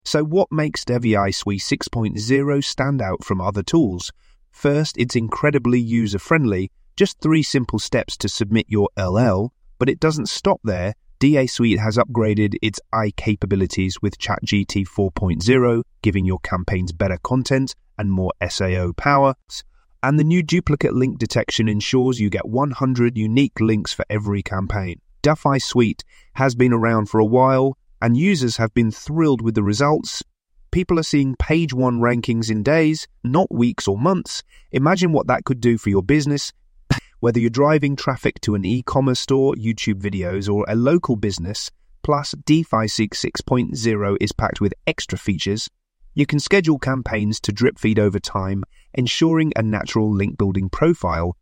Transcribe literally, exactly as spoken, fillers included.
So what makes Devi Suite six point oh stand out from other tools? First, it's incredibly user-friendly, just three simple steps to submit your L L, but it doesn't stop there. D A Suite has upgraded its A I capabilities with ChatGPT four point oh, giving your campaigns better content and more S E O power. And the new duplicate link detection ensures you get one hundred unique links for every campaign. Devi Suite has been around for a while, and users have been thrilled with the results. People are seeing page one rankings in days, not weeks or months. Imagine what that could do for your business. Whether you're driving traffic to an e-commerce store, YouTube videos, or a local business, plus Devi Suite six point oh is packed with extra features. You can schedule campaigns to drip feed over time, ensuring a natural link-building profile